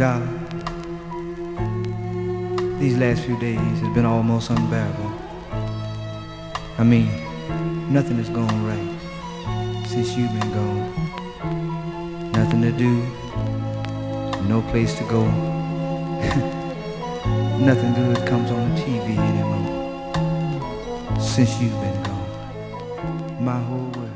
Darling, these last few days have been almost unbearable. I mean, nothing has gone right since you've been gone. Nothing to do, no place to go. Nothing good comes on the TV anymore since you've been gone. My whole world